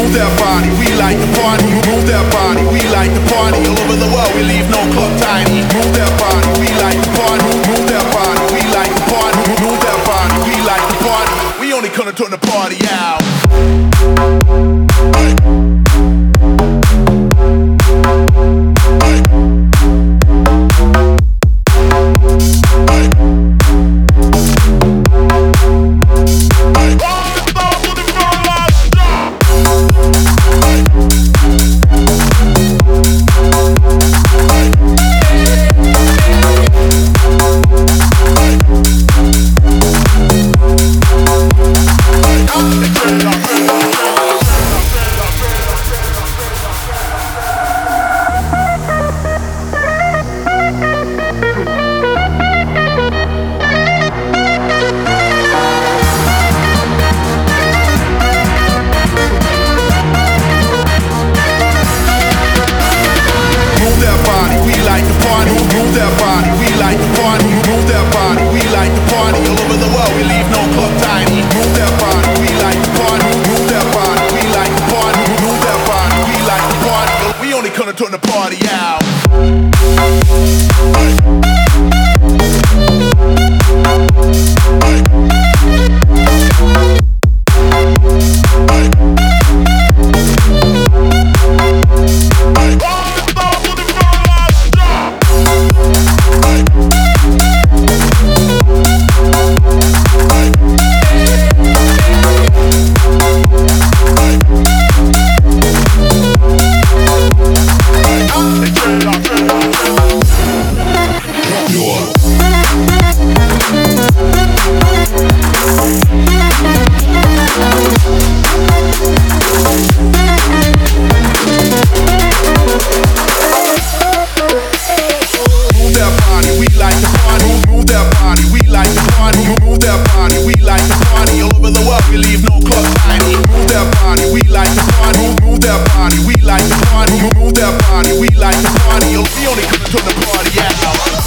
move that body. We like to party, move that body. We like to party all over the world. We leave no club tiny. Move that body. We like to party, move that body. We like to party, move that body. We like to party. We only gonna turn the party out. Gonna turn the party out. We leave no club tiny. Move that body, we like to party. Move that body, we like to party. Move that body, we like to party. We only gonna turn the party out.